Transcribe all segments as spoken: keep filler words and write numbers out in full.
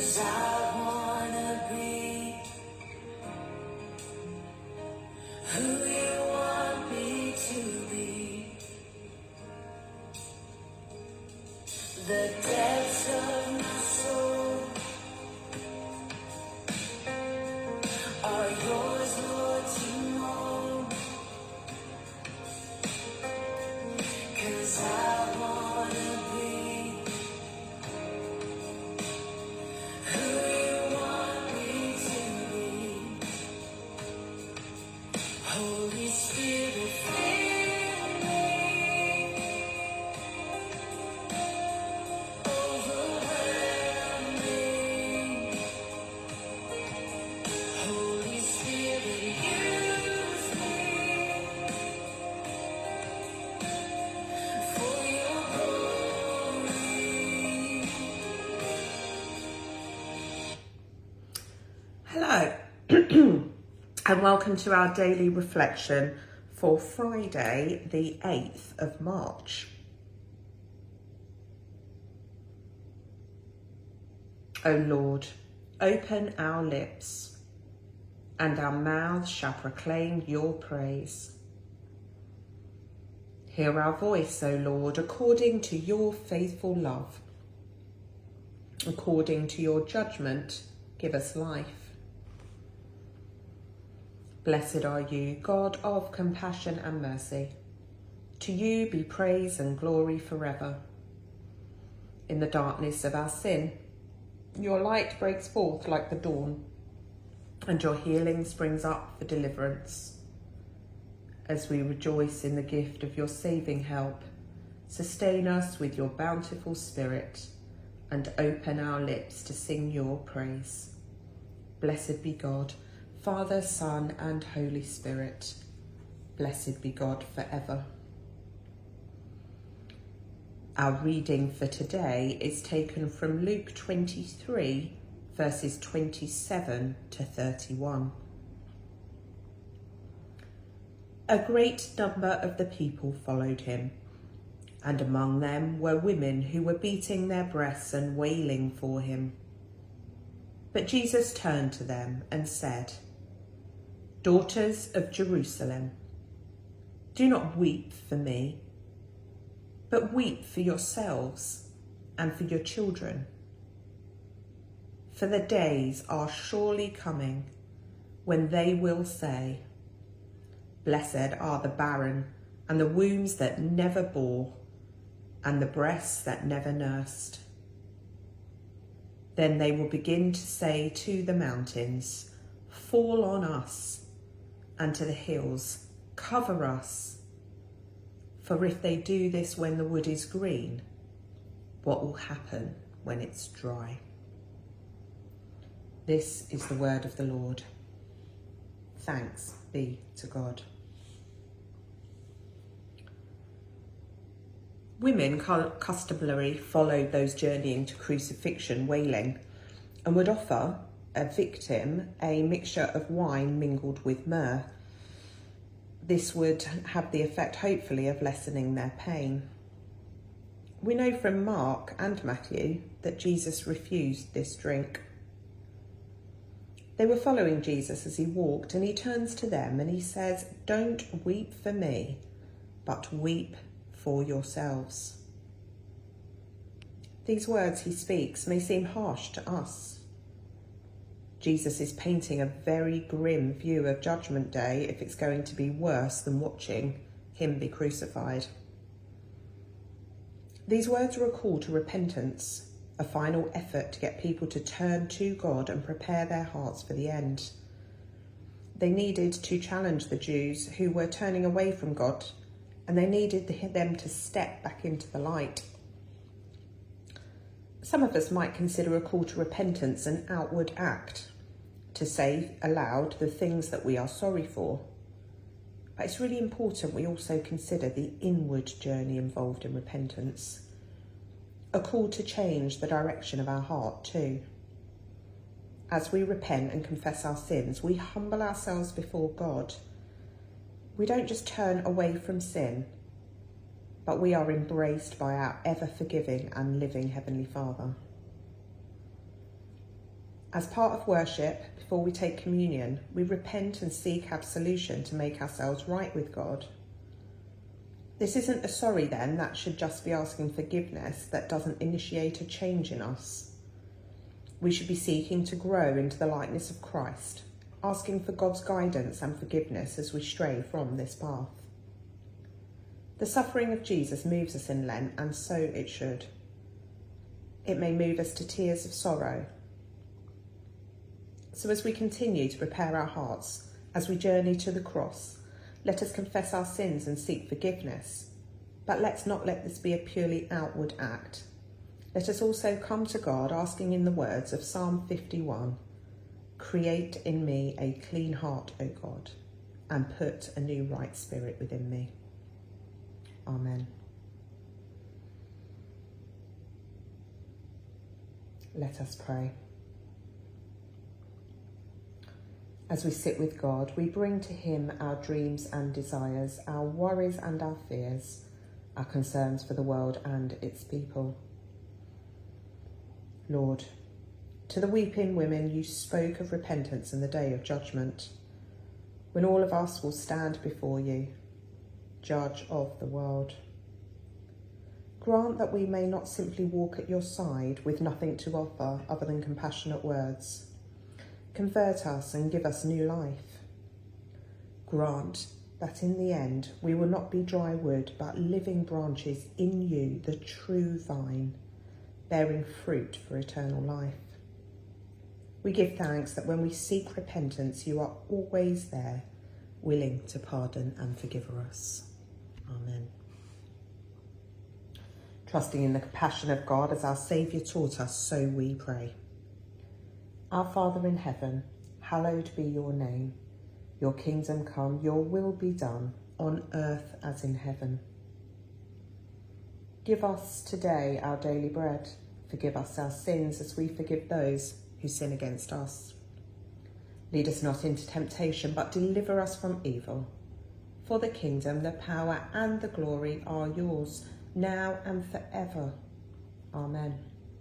'Cause I wanna be who you want me to be. The depths of my soul are yours, Lord, to know. 'Cause I wanna be who you want me to be. Holy Spirit, fill me, overwhelm me. Holy Spirit, use me for your glory. Hello, and welcome to our daily reflection for Friday, the eighth of March. O Lord, open our lips, and our mouths shall proclaim your praise. Hear our voice, O Lord, according to your faithful love. According to your judgment, give us life. Blessed are you, God of compassion and mercy. To you be praise and glory forever. In the darkness of our sin, your light breaks forth like the dawn, and your healing springs up for deliverance. As we rejoice in the gift of your saving help, sustain us with your bountiful spirit, and open our lips to sing your praise. Blessed be God, Father, Son, and Holy Spirit. Blessed be God forever. Our reading for today is taken from Luke twenty-three, verses twenty-seven to thirty-one. A great number of the people followed him, and among them were women who were beating their breasts and wailing for him. But Jesus turned to them and said, "Daughters of Jerusalem, do not weep for me, but weep for yourselves and for your children. For the days are surely coming when they will say, 'Blessed are the barren and the wombs that never bore, and the breasts that never nursed.' Then they will begin to say to the mountains, 'Fall on us,' and to the hills, 'Cover us.' For if they do this when the wood is green, what will happen when it's dry?" This is the word of the Lord. Thanks be to God. Women customarily followed those journeying to crucifixion wailing, and would offer a victim a mixture of wine mingled with myrrh. This would have the effect, hopefully, of lessening their pain. We know from Mark and Matthew that Jesus refused this drink. They were following Jesus as he walked, and he turns to them and he says, "Don't weep for me, but weep for yourselves." These words he speaks may seem harsh to us. Jesus is painting a very grim view of Judgment Day if it's going to be worse than watching him be crucified. These words are a call to repentance, a final effort to get people to turn to God and prepare their hearts for the end. They needed to challenge the Jews who were turning away from God, and they needed them to step back into the light. Some of us might consider a call to repentance an outward act, to say aloud the things that we are sorry for. But it's really important we also consider the inward journey involved in repentance, a call to change the direction of our heart too. As we repent and confess our sins, we humble ourselves before God. We don't just turn away from sin, but we are embraced by our ever-forgiving and living Heavenly Father. As part of worship, before we take communion, we repent and seek absolution to make ourselves right with God. This isn't a sorry then, that should just be asking forgiveness that doesn't initiate a change in us. We should be seeking to grow into the likeness of Christ, asking for God's guidance and forgiveness as we stray from this path. The suffering of Jesus moves us in Lent, and so it should. It may move us to tears of sorrow. So as we continue to prepare our hearts, as we journey to the cross, let us confess our sins and seek forgiveness. But let's not let this be a purely outward act. Let us also come to God asking in the words of Psalm fifty-one, "Create in me a clean heart, O God, and put a new right spirit within me." Amen. Let us pray. As we sit with God, we bring to him our dreams and desires, our worries and our fears, our concerns for the world and its people. Lord, to the weeping women you spoke of repentance in the day of judgment, when all of us will stand before you, judge of the world. Grant that we may not simply walk at your side with nothing to offer other than compassionate words. Convert us and give us new life. Grant that in the end we will not be dry wood, but living branches in you, the true vine, bearing fruit for eternal life. We give thanks that when we seek repentance, you are always there, willing to pardon and forgive us. Amen. Trusting in the compassion of God as our Saviour taught us, so we pray. Our Father in heaven, hallowed be your name. Your kingdom come, your will be done, on earth as in heaven. Give us today our daily bread. Forgive us our sins as we forgive those who sin against us. Lead us not into temptation, but deliver us from evil. For the kingdom, the power and the glory are yours, now and forever. Amen.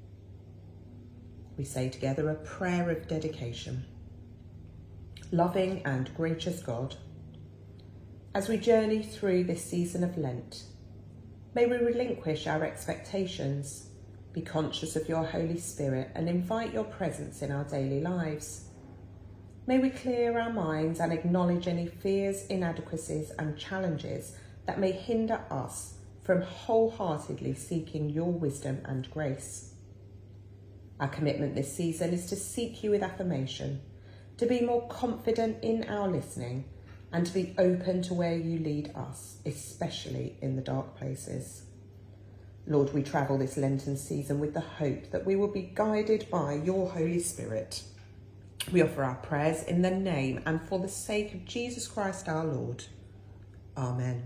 We say together a prayer of dedication. Loving and gracious God, as we journey through this season of Lent, may we relinquish our expectations, be conscious of your Holy Spirit and invite your presence in our daily lives. May we clear our minds and acknowledge any fears, inadequacies and challenges that may hinder us from wholeheartedly seeking your wisdom and grace. Our commitment this season is to seek you with affirmation, to be more confident in our listening, and to be open to where you lead us, especially in the dark places. Lord, we travel this Lenten season with the hope that we will be guided by your Holy Spirit. We offer our prayers in the name and for the sake of Jesus Christ our Lord. Amen.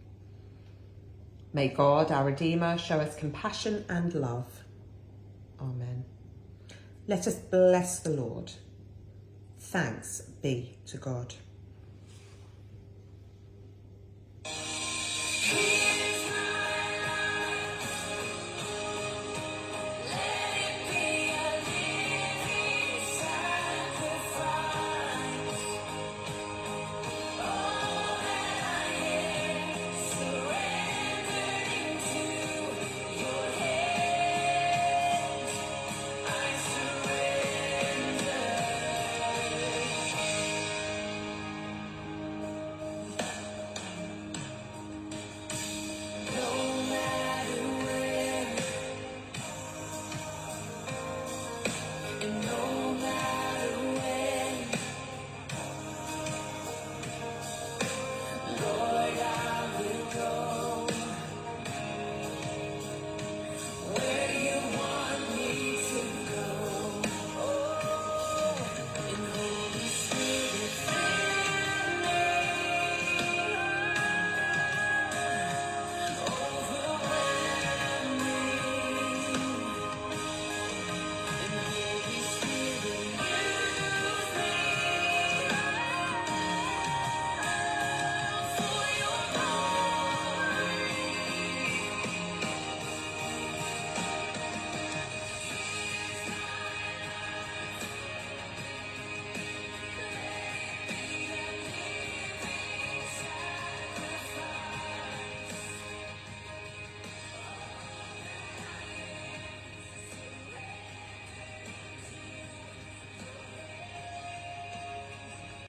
May God, our Redeemer, show us compassion and love. Amen. Let us bless the Lord. Thanks be to God.